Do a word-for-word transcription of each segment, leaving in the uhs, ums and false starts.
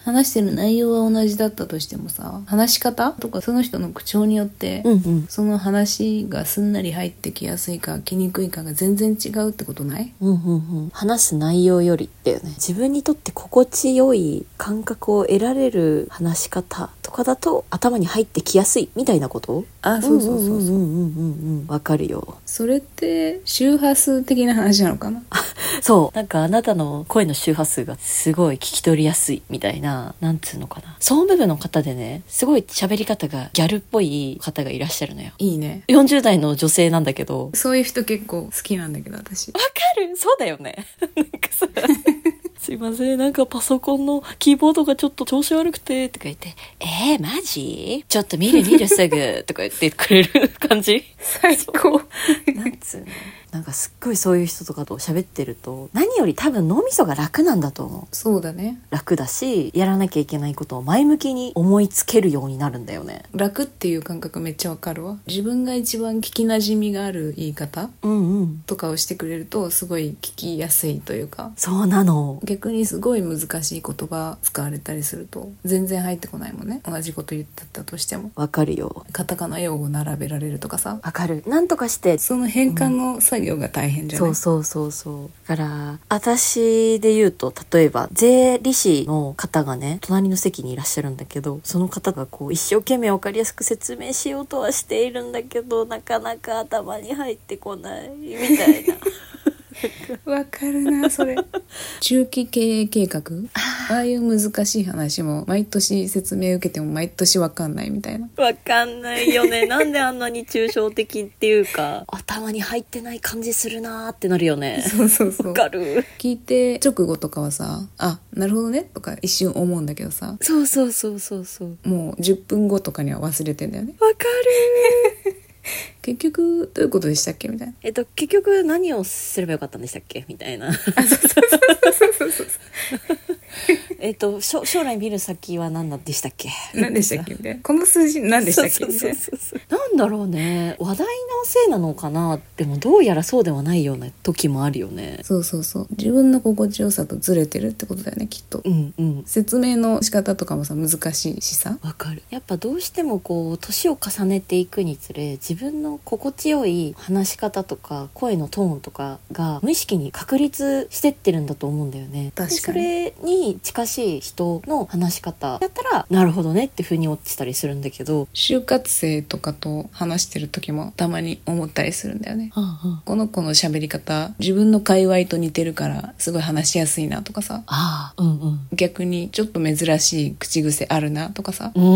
話してる内容は同じだったとしてもさ、話し方とかその人の口調によって、 うんうん、 その話がすんなり入ってきやすいか来にくいかが全然違うってことない？ うんうんうん、話す内容よりだよね。自分にとって心地よい感覚を得られる話し方とかだと頭に入ってきやすいみたいなこと？ あ、そうそうそうそう。うんうんうんうんうん。わかるよ。 それって周波数的な話なのかな？ そう、なんかあなたの声の周波数がすごい聞き取りやすいみたいな、なんつうのかな。総務部の方でね、すごい喋り方がギャルっぽい方がいらっしゃるのよ。 いいね。 よんじゅう代の女性なんだけど、 そういう人結構好きなんだけど私。 わかる、そうだよね。なんかさすいません、なんかパソコンのキーボードがちょっと調子悪くてとか言って、えー、マジ？ちょっと見る見るすぐとか言ってくれる感じ。 最高。 なんつうの、なんかすっごいそういう人とかと喋ってると、何より多分脳みそが楽なんだと思う。 そうだね。 楽だし、やらなきゃいけないことを前向きに思いつけるようになるんだよね。 楽っていう感覚めっちゃわかるわ。自分が一番聞きなじみがある言い方、 うんうん、 とかをしてくれるとすごい聞きやすいというか。 そうなの。 逆にすごい難しい言葉使われたりすると全然入ってこないもんね。同じこと言ってたとしても。 わかるよ。 カタカナ用語並べられるとかさ。 わかる。なんとかしてその変換の作業が大変じゃない？ そうそうそうそう。だから私で言うと、例えば税理士の方がね隣の席にいらっしゃるんだけど、その方がこう一生懸命わかりやすく説明しようとはしているんだけど、なかなか頭に入ってこないみたいな。 わかるなそれ。中期経営計画、ああいう難しい話も毎年説明受けても毎年わかんないみたいな。 わかんないよね。なんであんなに抽象的っていうか頭に入ってない感じするなーってなるよね。 そうそうそう。 わかる。 聞いて直後とかはさ、あ、なるほどねとか一瞬思うんだけどさ、 そうそうそうそうそう。 もうじゅっぷんごとかには忘れてんだよね。 わかる。 結局どういうことでしたっけみたいな。 えっと結局何をすればよかったんでしたっけみたいな。 あ、そうそうそうそうそう。 えっと将来見る先は何でしたっけ？ 何でしたっけみたいな。この数字何でしたっけみたいな。 なんだろうね。話題のせいなのかな。でもどうやらそうではないような時もあるよね。 そうそうそう。自分の心地よさとずれてるってことだよねきっと。 うんうん。 説明の仕方とかもさ難しいしさ。 わかる。やっぱどうしてもこう年を重ねていくにつれ、自分の心地よい話し方とか声のトーンとかが無意識に確立してってるんだと思うんだよね。 確かに。 それに近しい人の話し方だったらなるほどねって風に落ちたりするんだけど、 就活生とかと話してる時もたまに思ったりするんだよね、 うんうん、 この子の喋り方自分の界隈と似てるからすごい話しやすいなとかさ、 あ、うんうん、 逆にちょっと珍しい口癖あるなとかさ、 うん、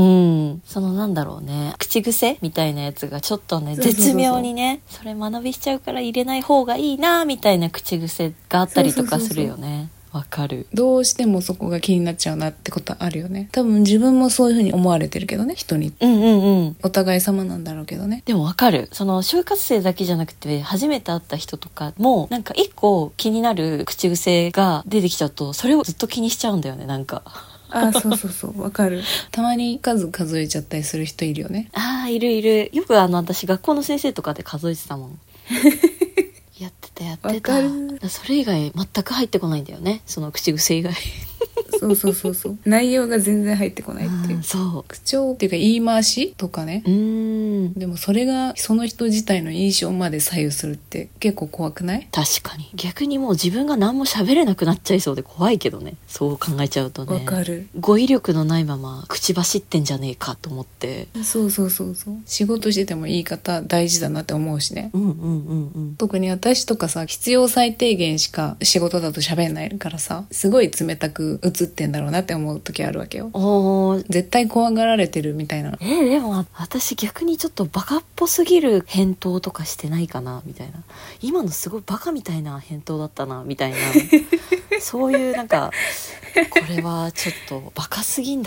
そのなんだろうね、口癖みたいなやつがちょっとね絶妙にね、それ間延びしちゃうから入れない方がいいなみたいな口癖があったりとかするよね。わかる。 どうしてもそこが気になっちゃうなってことあるよね。多分自分もそういう風に思われてるけどね、人に。 うんうんうん。 お互い様なんだろうけどね。 でもわかる。その就活生だけじゃなくて初めて会った人とかもなんか一個気になる口癖が出てきちゃうとそれをずっと気にしちゃうんだよね、なんか。 あ、そうそうそう、わかる。たまに数数えちゃったりする人いるよね。 ああ、いるいる。よくあの私学校の先生とかで数えてたもん。やってたやってた。 わかる。 それ以外全く入ってこないんだよね、その口癖以外。 そうそうそうそう。内容が全然入ってこないっていう。 そう。 口調っていうか言い回しとかね。 うーん。 でもそれがその人自体の印象まで左右するって結構怖くない？ 確かに。逆にもう自分が何も喋れなくなっちゃいそうで怖いけどね。そう考えちゃうとね。 わかる。 語彙力のないまま口走ってんじゃねえかと思って。 そうそうそうそう。仕事してても言い方大事だなって思うしね。 うんうんうんうん。 特に私とかさ、必要最低限しか仕事だと喋んないからさ、すごい冷たく映ってんだろうなって思う時あるわけよ。 おー、 絶対怖がられてるみたいな。 えー、でも私逆にちょっとバカっぽすぎる返答とかしてないかなみたいな。今のすごいバカみたいな返答だったなみたいな。そういうなんかこれはちょっとバカすぎんだろうっ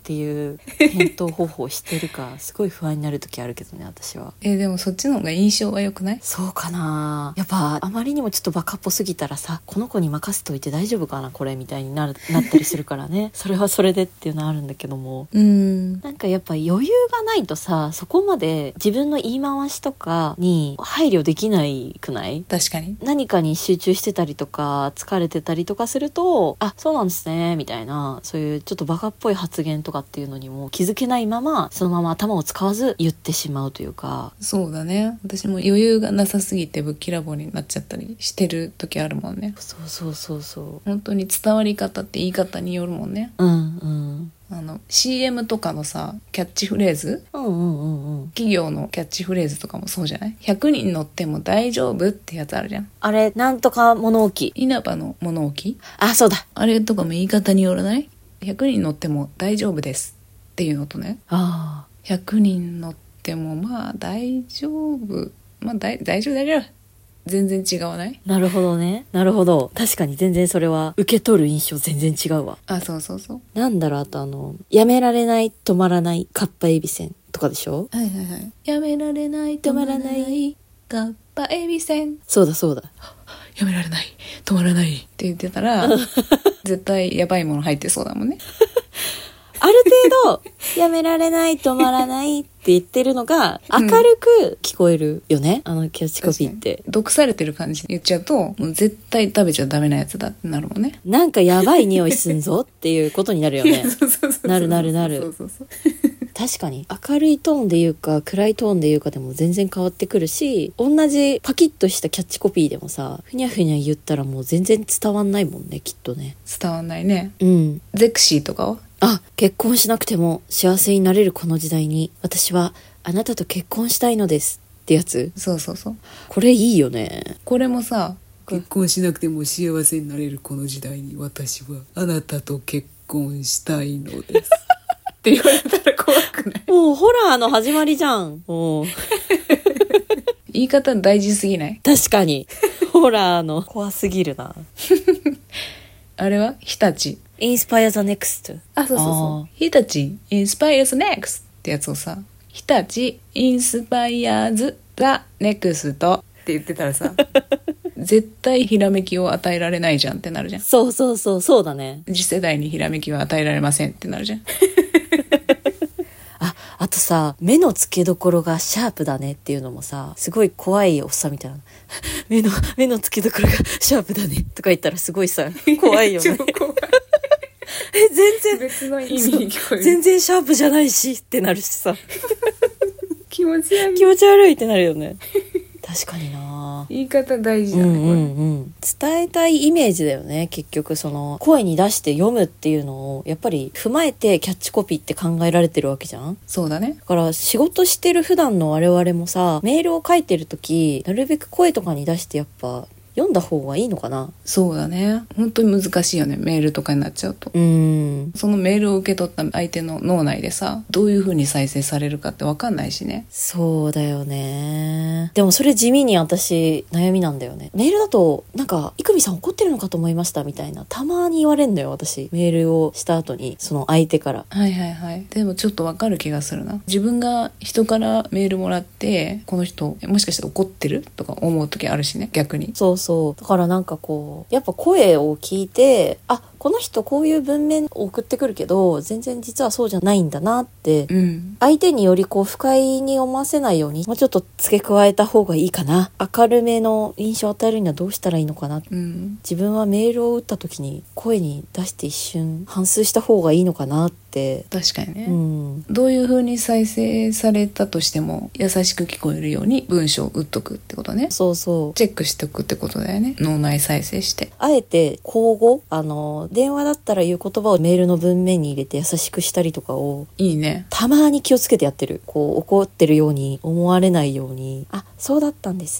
っていう返答方法をしてるかすごい不安になる時あるけどね、私は。 えでもそっちの方が印象が良くない？ そうかな。やっぱあまりにもちょっとバカっぽすぎたらさ、この子に任せといて大丈夫かなこれみたいになるなったりするからねそれはそれでっていうのはあるんだけども、 うんなんかやっぱ余裕がないとさ、そこまで自分の言い回しとかに配慮できないくない？ 確かに。 何かに集中してたりとか疲れてたりとかすると、あ、そうなんですねみたいな、そういうちょっとバカっぽい発言とかっていうのにも気づけないまま、そのまま頭を使わず言ってしまうというか。 そうだね。私も余裕がなさすぎてぶっきらぼうになっちゃったりしてる時あるもんね。 そうそうそうそう。 本当に伝わり方って言い方によるもんね。 うんうんあの シーエム とかのさキャッチフレーズ、 うんうんうんうん。 企業のキャッチフレーズとかもそうじゃない？ ひゃく 人乗っても大丈夫ってやつあるじゃん。 あれなんとか物置。 稲葉の物置、 あ、そうだ。 あれとかも言い方によらない？ ひゃく 人乗っても大丈夫ですっていうのとね、 ああ。 ひゃくにん乗ってもまあ大丈夫、まあ大大丈夫大丈夫、全然違わない？ なるほどね。なるほど。確かに全然それは受け取る印象全然違うわ。 あ、そうそうそう。 なんだろう、あとあの、やめられない止まらないかっぱえびせんとかでしょ？ はいはいはい。やめられない止まらないかっぱえびせん。 そうだそうだ。 やめられない止まらないって言ってたら絶対やばいもの入ってそうだもんね。 ある程度やめられない止まらないって言ってるのが明るく聞こえるよね、うん、あのキャッチコピーって。 毒されてる感じで言っちゃうともう絶対食べちゃダメなやつだってなるもんね。 なんかやばい匂いすんぞっていうことになるよね。 そうそうそうそう、 なるなるなる。 そうそうそう確かに明るいトーンで言うか暗いトーンで言うかでも全然変わってくるし、同じパキッとしたキャッチコピーでもさ、ふにゃふにゃ言ったらもう全然伝わんないもんね、きっとね。 伝わんないね。 うん。 ゼクシーとかは？ あ、結婚しなくても幸せになれるこの時代に私はあなたと結婚したいのですってやつ。 そうそうそう。 これいいよね。 これもさ、結婚しなくても幸せになれるこの時代に私はあなたと結婚したいのですって言われたら怖くない？ もうホラーの始まりじゃん。もう言い方大事すぎない？ 確かにホラーの怖すぎるな。 あれは日立インスパイアザネクスト。 あ、そうそうそう。日立インスパイアズネクストってやつをさ、日立インスパイアズザネクストって言ってたらさ絶対ひらめきを与えられないじゃんってなるじゃん。 そうそうそうそうだね。 次世代にひらめきは与えられませんってなるじゃんあ、あとさ、目の付けどころがシャープだねっていうのもさ、すごい怖いおっさんみたいな目の目の付けどころがシャープだねとか言ったらすごいさ怖いよね。 超怖いえ、全然別の意味に聞こえる。 全然シャープじゃないしってなるしさ気持ち悪い。 気持ち悪いってなるよね。確かにな。 言い方大事だね、 うんうんうん、伝えたいイメージだよね。結局その声に出して読むっていうのをやっぱり踏まえてキャッチコピーって考えられてるわけじゃん。 そうだね。 だから仕事してる普段の我々もさ、メールを書いてる時なるべく声とかに出してやっぱ読んだ方がいいのかな。 そうだね。本当に難しいよね、メールとかになっちゃうと。 うーん。 そのメールを受け取った相手の脳内でさ、どういう風に再生されるかって分かんないしね。 そうだよね。でもそれ地味に私悩みなんだよね。メールだとなんかいくみさん怒ってるのかと思いましたみたいなたまに言われんのよ、私。メールをした後にその相手から。 はいはいはい。でもちょっと分かる気がするな。自分が人からメールもらってこの人もしかして怒ってるとか思う時あるしね、逆に。 そうそう。だからなんかこうやっぱ声を聞いて、あ、この人こういう文面を送ってくるけど全然実はそうじゃないんだなって、 うん、 相手によりこう不快に思わせないようにもうちょっと付け加えた方がいいかな。明るめの印象を与えるにはどうしたらいいのかな、 うん、 自分はメールを打った時に声に出して一瞬反芻した方がいいのかなって。 確かにね、 うん、 どういう風に再生されたとしても優しく聞こえるように文章を打っとくってことね。 そうそう、 チェックしておくってことだよね。脳内再生してあえて口語、あの電話だったら言う言葉をメールの文面に入れて優しくしたりとかをいいね。 たまに気をつけてやってる。こう怒ってるように思われないように、あ、そうだったんですね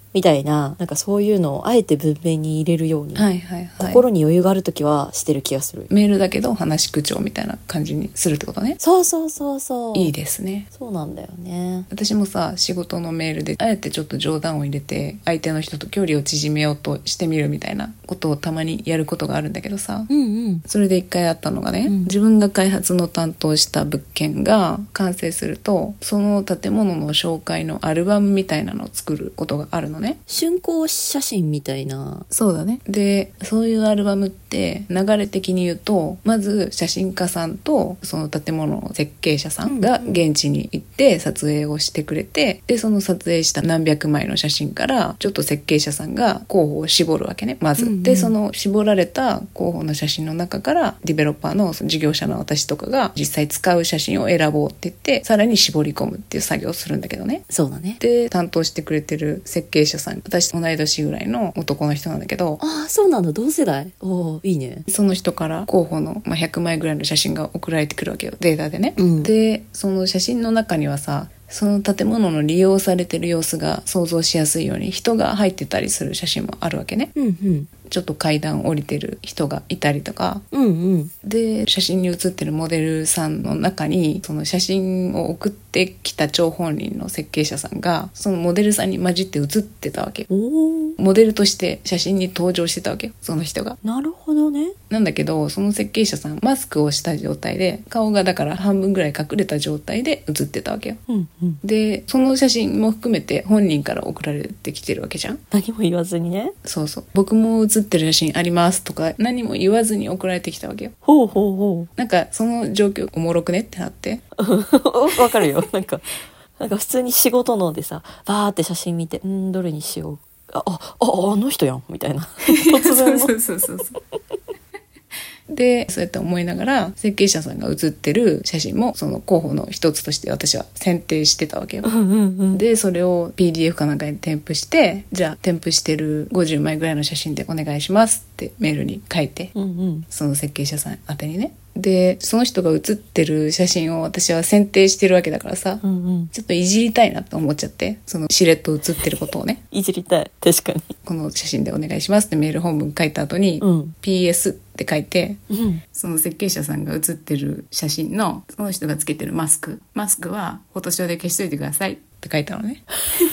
みたいな、なんかそういうのをあえて文面に入れるように、 はいはいはい、 心に余裕がある時はしてる気がする。 メールだけど話し口調みたいな感じにするってことね。 そうそうそうそう、 いいですね。 そうなんだよね。 私もさ、仕事のメールであえてちょっと冗談を入れて相手の人と距離を縮めようとしてみるみたいなことをたまにやることがあるんだけどさ、 うんうん、 それで一回あったのがね、うん、自分が開発の担当した物件が完成すると、その建物の紹介のアルバムみたいなのを作ることがあるのね。 竣工写真みたいな。 そうだね。で、そういうアルバムって流れ的に言うと、まず写真家さんとその建物の設計者さんが現地に行って撮影をしてくれて、でその撮影した何百枚の写真からちょっと設計者さんが候補を絞るわけね、まず、うんうん、でその絞られた候補の写真の中からディベロッパーのその事業者の私とかが実際使う写真を選ぼうって言ってさらに絞り込むっていう作業をするんだけどね。 そうだね。 で担当してくれてる設計者さん、私同い年ぐらいの男の人なんだけど、 ああそうなんだ、同世代。おーいいね。 その人から候補の、まあ、ひゃくまいぐらいの写真が送られてくるわけよ、データでね、うん、でその写真の中にはさ、その建物の利用されてる様子が想像しやすいように人が入ってたりする写真もあるわけね、うんうん、ちょっと階段降りてる人がいたりとか、うんうん、で写真に写ってるモデルさんの中にその写真を送ってきた張本人の設計者さんがそのモデルさんに混じって写ってたわけ。モデルとして写真に登場してたわけよ、その人が。 なるほどね。 なんだけどその設計者さんマスクをした状態で、顔がだから半分ぐらい隠れた状態で写ってたわけよ、うんうん、でその写真も含めて本人から送られてきてるわけじゃん。 何も言わずにね。 そうそう、僕も写ってる写真ありますとか何も言わずに送られてきたわけよ。 ほうほうほう。 なんかその状況おもろくねってなってわかるよ。なんかなんか普通に仕事のでさ、バーって写真見て、んーどれにしよう、ああああの人やんみたいな突然のそうそうそうそうでそうやって思いながら設計者さんが写ってる写真もその候補の一つとして私は選定してたわけよ、うんうんうん、でそれを ピーディーエフ かなんかに添付して、じゃあ添付してるごじゅうまいぐらいの写真でお願いしますってメールに書いて、うんうん、その設計者さん宛てにね。でその人が写ってる写真を私は選定してるわけだからさ、うんうん、ちょっといじりたいなと思っちゃって、そのしれっと写ってることをねいじりたい。確かにこの写真でお願いしますってメール本文書いた後に、うん、ピーエス って書いて、うん、その設計者さんが写ってる写真のその人がつけてるマスクマスクはフォトショーで消しといてくださいって書いたのね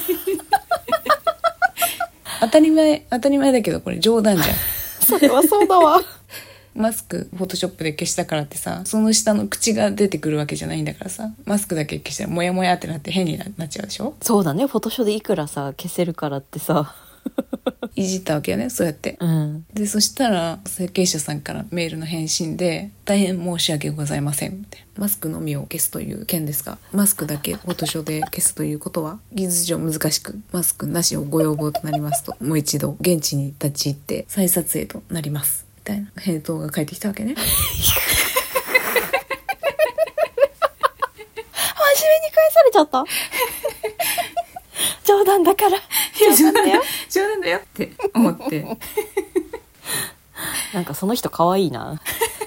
当たり前当たり前だけどこれ冗談じゃんそれはそうだわマスクフォトショップで消したからってさ、その下の口が出てくるわけじゃないんだからさ、マスクだけ消したらモヤモヤってなって変になっちゃうでしょ。 そうだね、フォトショーでいくらさ消せるからってさいじったわけよね、そうやって、うん、でそしたら設計者さんからメールの返信で、大変申し訳ございませんって、マスクのみを消すという件ですが、マスクだけフォトショーで消すということは技術上難しく、マスクなしをご要望となりますと、もう一度現地に立ち入って再撮影となりますみたいな返答が返ってきたわけね真面目に返されちゃった冗談だから冗談だよ冗談だよって思ってなんかその人可愛いな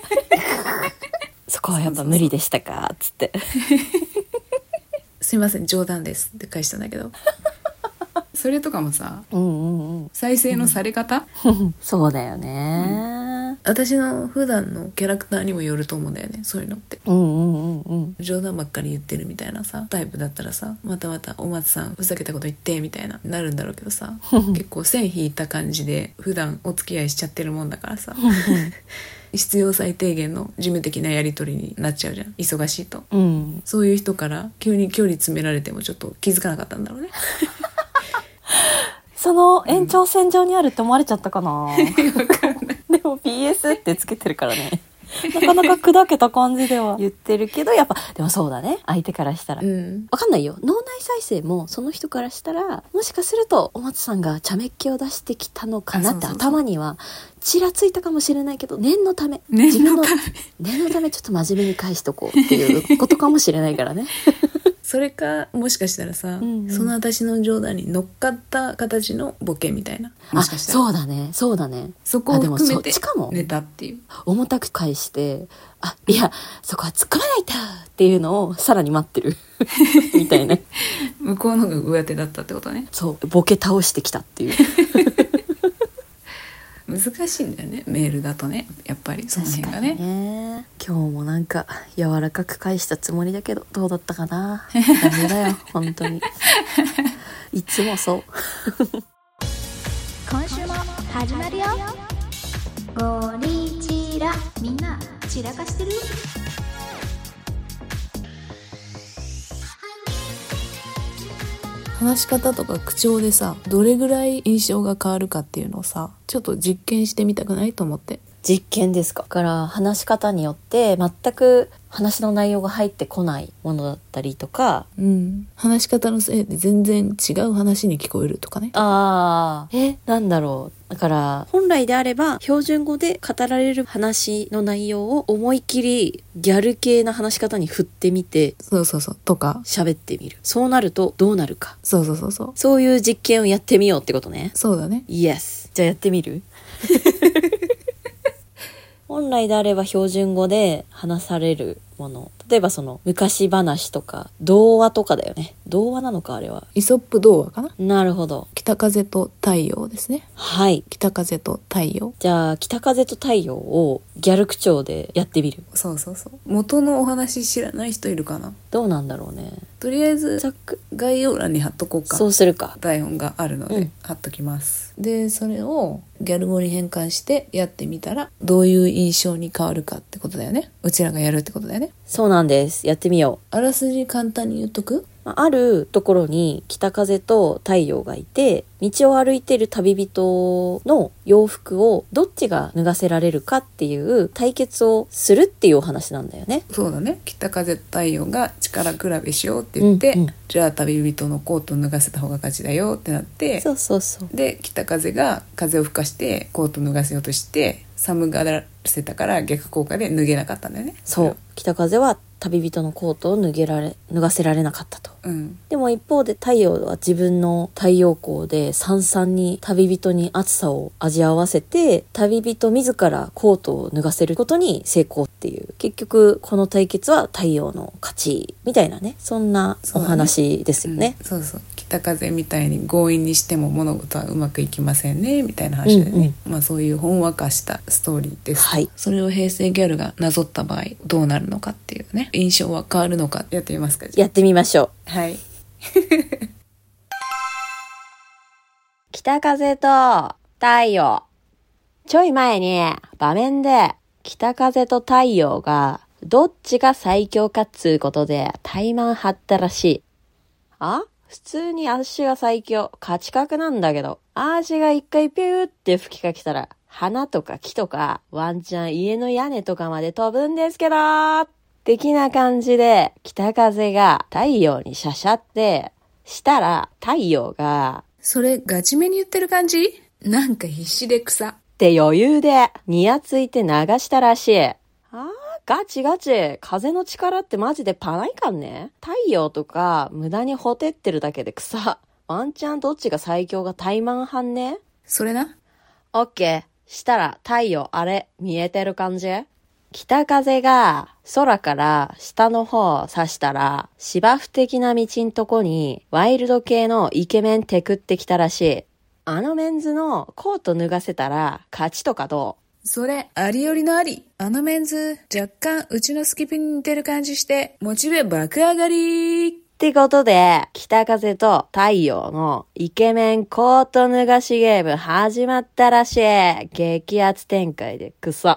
そこはやっぱ無理でしたかっつってすいません冗談ですって返したんだけどそれとかもさ、うんうんうん、再生のされ方、 うん、そうだよね、 うん、私の普段のキャラクターにもよると思うんだよね、そういうのって、うんうんうんうん、冗談ばっかり言ってるみたいなさタイプだったらさ、またまたお松さんふざけたこと言ってみたいななるんだろうけどさ結構線引いた感じで普段お付き合いしちゃってるもんだからさ必要最低限の事務的なやり取りになっちゃうじゃん、忙しいと、うん、そういう人から急に距離詰められてもちょっと気づかなかったんだろうねその延長線上にあるって思われちゃったかな、うん、でも ピーエス ってつけてるからねなかなか砕けた感じでは言ってるけど、やっぱでもそうだね、相手からしたら、うん、わかんないよ、脳内再生もその人からしたらもしかするとお松さんが茶目っ気を出してきたのかなって頭にはちらついたかもしれないけど、念のため念のため自分の念のためちょっと真面目に返しとこうっていうことかもしれないからねそれかもしかしたらさ、うんうん、その私の冗談に乗っかった形のボケみたいな、もしかしたら、 あ、そうだねそうだね、 そこを含めてネタっていう、 重たく返して、あ、いやそこは突っ込まないとっっていうのをさらに待ってるみたいな。 向こうのが上手だったってことね。 そうボケ倒してきたっていう難しいんだよねメールだとね、やっぱりその辺がね。 ね今日もなんか柔らかく返したつもりだけどどうだったかな。ダメだよ本当にいつもそう今週も始まるよ。ゴリチラ、みんな散らかしてる？ 話し方とか口調でさ、どれぐらい印象が変わるかっていうのをさ、ちょっと実験してみたくないと思って。 実験ですか。だから話し方によって全く話の内容が入ってこないものだったりとか、 うん、話し方のせいで全然違う話に聞こえるとかね。 あーえなんだろう。だから本来であれば標準語で語られる話の内容を思いっきりギャル系な話し方に振ってみて、 そうそうそうとか喋ってみる。そうなるとどうなるか。 そうそうそうそうそういう実験をやってみようってことね。 そうだね。 イエス。じゃあやってみる本来であれば標準語で話されるもの、例えばその昔話とか童話とかだよね。童話なのかあれは。 イソップ童話かな。 なるほど。 北風と太陽ですね。 はい。 北風と太陽。 じゃあ北風と太陽をギャル口調でやってみる。 そうそうそう。元のお話知らない人いるかな。 どうなんだろうね。 とりあえずざっく概要欄に貼っとこうか。 そうするか。 台本があるので、 うん、 貼っときます。でそれをギャル語に変換してやってみたらどういう印象に変わるかってことだよね。うちらがやるってことだよね。 そうなんです。やってみよう。あらすじ簡単に言っとく。 あるところに北風と太陽がいて、道を歩いている旅人の洋服をどっちが脱がせられるかっていう対決をするっていうお話なんだよね。 そうだね。北風と太陽が力比べしようって言って、うんうん、じゃあ旅人のコートを脱がせた方が勝ちだよってなって、 そうそうそう。 で北風が風を吹かしてコートを脱がせようとして寒がらせたから逆効果で脱げなかったんだよね。 そう北風は旅人のコートを脱げられ脱がせられなかったと、 うん、 でも一方で太陽は自分の太陽光でさんさんに旅人に暑さを味わわせて旅人自らコートを脱がせることに成功っていう、結局この対決は太陽の勝ちみたいなね、そんなお話ですよね。 そうだね、うん、そうそう。北風みたいに強引にしても物事はうまくいきませんねみたいな話でね、うんうん、まあそういうほんわかしたストーリーです、はい、それを平成ギャルがなぞった場合どうなるのかっていうね、印象は変わるのかやってみますか。 やってみましょう。はい北風と太陽。ちょい前に場面で北風と太陽がどっちが最強かっつうことで怠慢張ったらしい。あ普通に足が最強、勝ち確なんだけど、足が一回ピューって吹きかけたら、花とか木とか、ワンチャン家の屋根とかまで飛ぶんですけど的な感じで、北風が太陽にシャシャって、したら太陽が、 それガチめに言ってる感じ？なんか必死で草。 って余裕で、にやついて流したらしい。あーガチガチ。風の力ってマジでパないかんね。太陽とか無駄にほてってるだけで草。ワンチャンどっちが最強が怠慢はんね。 それな。 オッケー。したら太陽あれ見えてる感じ？北風が空から下の方を指したら芝生的な道んとこにワイルド系のイケメンテクってきたらしい。あのメンズのコート脱がせたら勝ちとかどう？ それ、ありよりのあり。あのメンズ、若干うちのスキピに似てる感じして、モチベ爆上がりってことで、北風と太陽のイケメンコート脱がしゲーム始まったらしい。激アツ展開でクソ。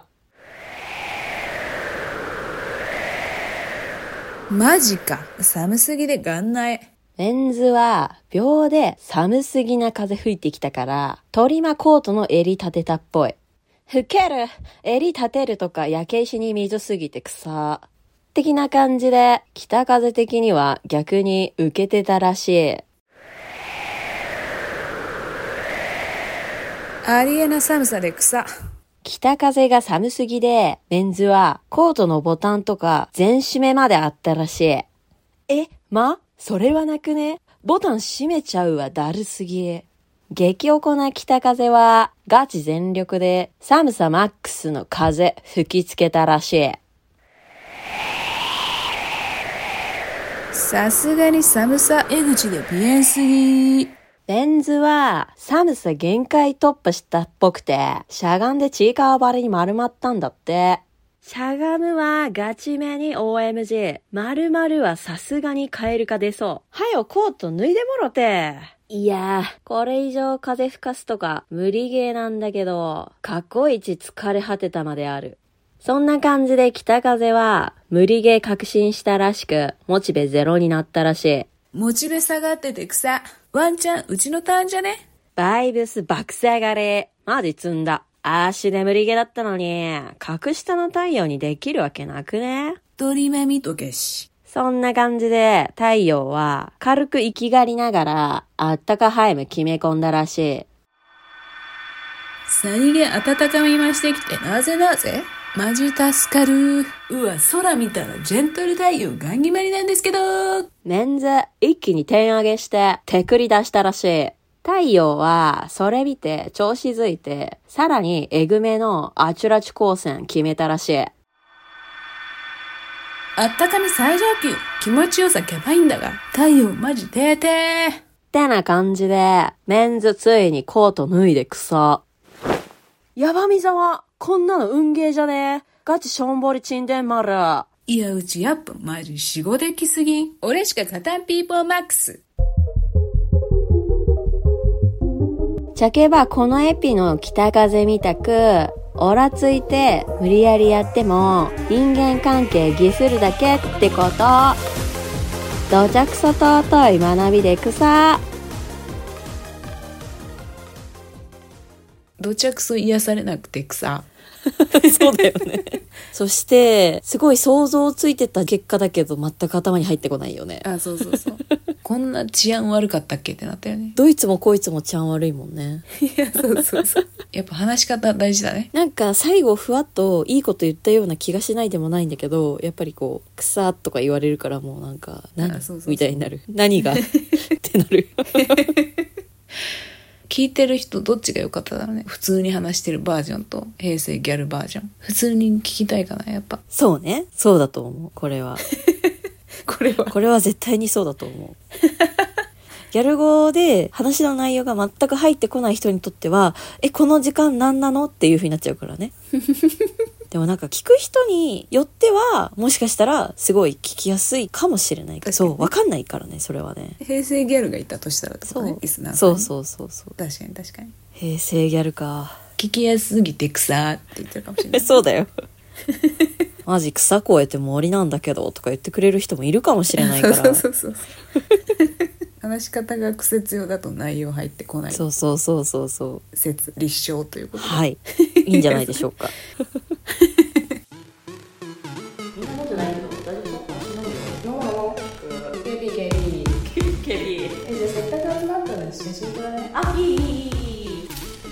マジか。寒すぎで元内。 メンズは秒で寒すぎな風吹いてきたから、トリマコートの襟立てたっぽい。吹ける襟立てるとか焼け石に水すぎて草的な感じで北風的には逆に受けてたらしい。 ありえな寒さで草。 北風が寒すぎでメンズはコートのボタンとか全閉めまであったらしい。え、ま、それはなくね？ボタン閉めちゃうわだるすぎ。激おこな北風はガチ全力で寒さマックスの風吹きつけたらしい。 さすがに寒さ江口で鼻炎すぎ。 メンズは寒さ限界突破したっぽくて、しゃがんでちいかわばりに丸まったんだって。しゃがむはガチめに オーエムジー。丸々はさすがにカエル化出そう。はよコート脱いでもろて。いやー、これ以上風吹かすとか無理ゲーなんだけど、過去一疲れ果てたまである。そんな感じで北風は無理ゲー確信したらしく、モチベゼロになったらしい。 モチベ下がってて草。ワンチャンうちのターンじゃね？ バイブス爆下がり。マジ積んだ。足で無理ゲーだったのに、格下の太陽にできるわけなくね？ 鳥目見とけし。 そんな感じで太陽は軽く生きがりながらあったかハイム決め込んだらしい。 さりげ温かみましてきてなぜなぜ？マジ助かる。うわ、空見たらジェントル太陽ガン決まりなんですけど。 メンズ一気に点上げして手繰り出したらしい。太陽はそれ見て調子づいて、さらにエグめのアチュラチ光線決めたらしい。 あったかみ最上級。気持ちよさけばいいんだが。太陽マジてーてー。 ってな感じで、メンズついにコート脱いでくさ。やばみざわ、こんなの運ゲーじゃねえ。ガチしょんぼりちんでんまる。 いや、うちやっぱマジ死後できすぎん。俺しか勝たんピーポーマックス。 ちゃけばこのエピの北風みたく、オラついて無理やりやっても人間関係ギスるだけってこと。どちゃくそ尊い学びでくさ。 どちゃくそ癒されなくて草。 そうだよね。そしてすごい想像ついてた結果だけど全く頭に入ってこないよね。 あ、そうそうそう。こんな治安悪かったっけってなったよね。 どいつもこいつも治安悪いもんね。 いや、そうそうそう。やっぱ話し方大事だね。 なんか最後ふわっといいこと言ったような気がしないでもないんだけど、やっぱりこう草とか言われるからもうなんか何そうそうそうみたいになる。何がってなる。 聞いてる人どっちが良かっただろうね。普通に話してるバージョンと平成ギャルバージョン。普通に聞きたいかな、やっぱ。 そうね。そうだと思う。これは。 これは。 これは絶対にそうだと思う。ギャル語で話の内容が全く入ってこない人にとっては、え、この時間何なのっていう風になっちゃうからね。でもなんか聞く人によってはもしかしたらすごい聞きやすいかもしれないけど、そう分かんないからね、それはね。 平成ギャルがいたとしたらってことね、リスナーさんに。 そうそうそうそう。 確かに確かに。 平成ギャルか。 聞きやすすぎて草って言ってるかもしれない。 そうだよ。マジ草越えて森なんだけどとか言ってくれる人もいるかもしれないから。 そうそうそうそう。話し方が癖強だと内容入ってこない。 そうそうそうそうそう。 説立証ということで。 はい。いいんじゃないでしょうか。みんなことないの？大丈夫？ケビケビケビ。え、じゃあせっかく集まったので写真撮らない？あ、いいいいいいいい。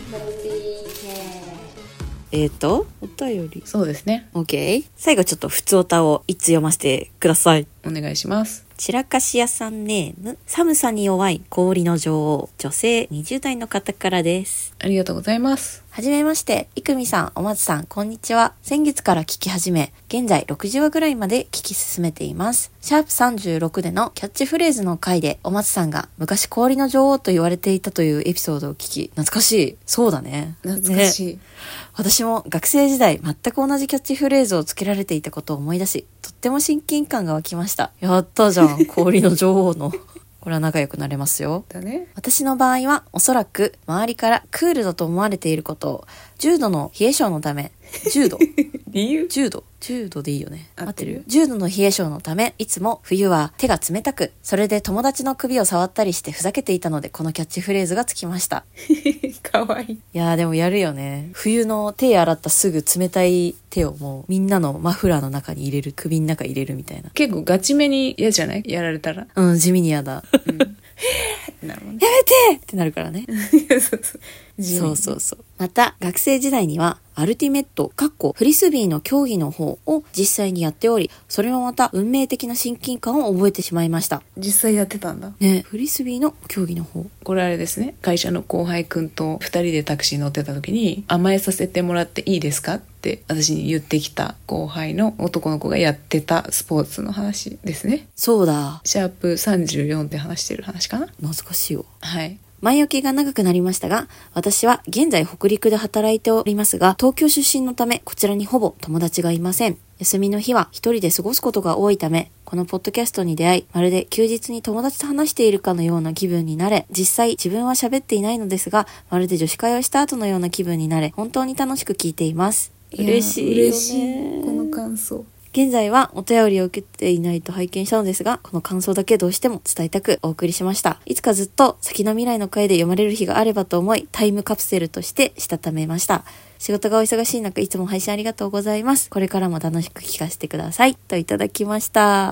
えーと、お便り。 そうですね。 OK。最後ちょっと普通おたを一通読ませてください。 お願いします。 散らかし屋さんネーム、寒さに弱い氷の女王、女性にじゅう代の方からです。 ありがとうございます。 はじめまして、いくみさん、お松さん、こんにちは。先月から聞き始め、現在ろくじゅうわぐらいまで聞き進めています。シャープさんじゅうろくでのキャッチフレーズの回で、お松さんが昔氷の女王と言われていたというエピソードを聞き、懐かしい。そうだね。 懐かしい。 ね、私も学生時代、全く同じキャッチフレーズをつけられていたことを思い出し、とっても親近感が湧きました。やったじゃん、氷の女王の。これは仲良くなれますよ。 だね。 私の場合はおそらく周りからクールだと思われていることを重度の冷え性のため重度理由重度重度でいいよね。合ってる？ 合ってる。 重度の冷え性のためいつも冬は手が冷たく、それで友達の首を触ったりしてふざけていたので、このキャッチフレーズがつきました。 かわいい。 いやーでもやるよね。冬の手洗ったすぐ冷たい手をもうみんなのマフラーの中に入れる、首の中に入れるみたいな。 結構ガチめに嫌じゃない？やられたら。 うん、地味に嫌だ。 うん、なるほどね。 やめてってなるからね。 そうそう。 そうそうそう。また学生時代にはアルティメットかっこフリスビーの競技の方を実際にやっており、それもまた運命的な親近感を覚えてしまいました。 実際やってたんだね。フリスビーの競技の方、 これあれですね、会社の後輩くんとふたりでタクシー乗ってた時に、甘えさせてもらっていいですかって私に言ってきた後輩の男の子がやってたスポーツの話ですね。 そうだ、 シャープさんじゅうよんで話してる話かな。 懐かしいわ。 はい。 前置きが長くなりましたが、私は現在北陸で働いておりますが、東京出身のためこちらにほぼ友達がいません。休みの日は一人で過ごすことが多いため、このポッドキャストに出会い、まるで休日に友達と話しているかのような気分になれ、実際自分は喋っていないのですが、まるで女子会をした後のような気分になれ、本当に楽しく聞いています。嬉しいよね。 嬉しい、この感想。 現在はお便りを受けていないと拝見したのですが、この感想だけどうしても伝えたくお送りしました。いつかずっと先の未来の回で読まれる日があればと思い、タイムカプセルとしてしたためました。仕事がお忙しい中、いつも配信ありがとうございます。これからも楽しく聞かせてください。といただきました。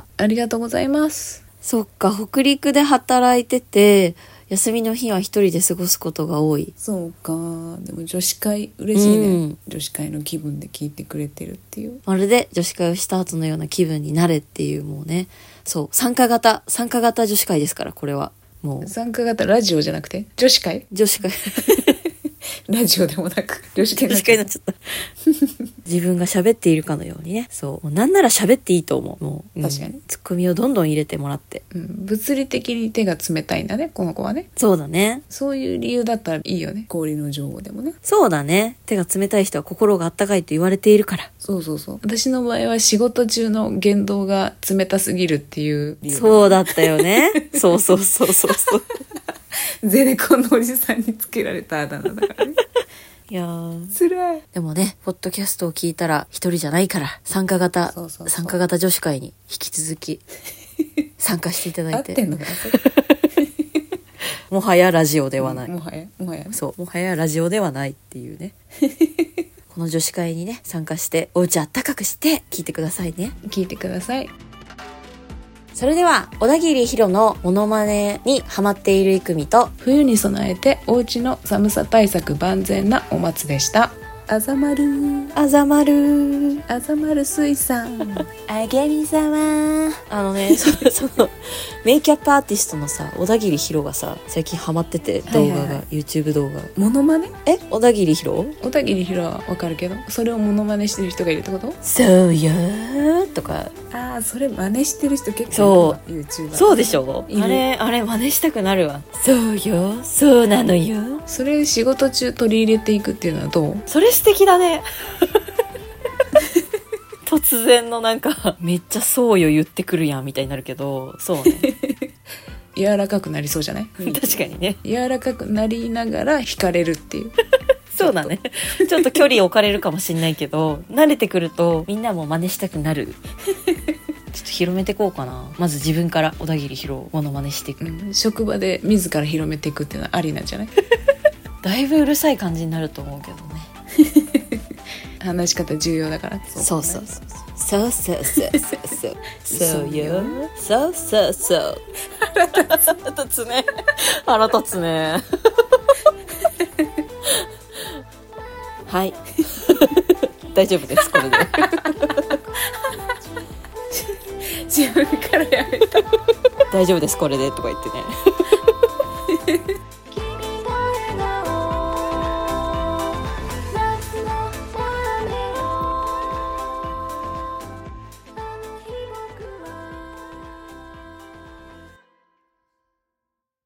ありがとうございます。 そっか、北陸で働いてて、休みの日は一人で過ごすことが多い。 そうか。でも女子会嬉しいね、うん、女子会の気分で聞いてくれてるっていう。 まるで女子会をした後のような気分になれっていう、もうね、そう参加型参加型女子会ですから、これはもう参加型ラジオじゃなくて女子会女子会ラジオでもなく女子会になっちゃった自分が喋っているかのようにね。そう、もうなんなら喋っていいと思う。もう確かに、 うん、ツッコミをどんどん入れてもらって、 うん、物理的に手が冷たいんだね、この子はね。 そうだね。 そういう理由だったらいいよね、氷の女王でもね。 そうだね。手が冷たい人は心があったかいと言われているから。 そうそうそう。私の場合は仕事中の言動が冷たすぎるっていう理由。 そうだったよねそうそうそうそうそうゼネコンのおじさんにつけられたあだ名だからねいやー辛い。 でもね、ポッドキャストを聞いたら一人じゃないから、参加型そうそうそう参加型女子会に引き続き参加していただいて合ってんのかなもはやラジオではない、 うん、もはやもはやそうもはやラジオではないっていうねこの女子会にね参加してお家あったかくして聞いてくださいね。 聞いてください。 それでは小田切ヒロのモノマネにハマっているイクミと、 冬に備えてお家の寒さ対策万全なお松でした。あざまるあざまるあざまる水産あげみさま。あのねそ, そのメイキャップアーティストのさ小田切ヒロがさ最近ハマってて、動画が、はいはいはい、YouTube 動画モノマネ。 え小田切ヒロ小田切ヒロはわかるけど、それをモノマネしてる人がいるってこと？ そうよーとか。 ああ、それ真似してる人結構そう YouTuber そうでしょ。あれあれ真似したくなるわ。そうよそうなのよ。 それ仕事中取り入れていくっていうのはどう？ それ素敵だね突然のなんかめっちゃそうよ言ってくるやんみたいになるけど、そうね柔らかくなりそうじゃない？ 確かにね。 柔らかくなりながら惹かれるっていうそうだね。ちょっと距離置かれるかもしれないけど、慣れてくるとみんなも真似したくなるちょっと広めていこうかな。まず自分から小田切ヒロをモノマネしていく、 うん、職場で自ら広めていくっていうのはありなんじゃない？ だいぶうるさい感じになると思うけどね話し方重要だから。 そうそうそうそうそうそうそうそうよそうそうそう腹立つね腹立つねはい大丈夫ですこれで自分からやめた大丈夫ですこれでとか言ってね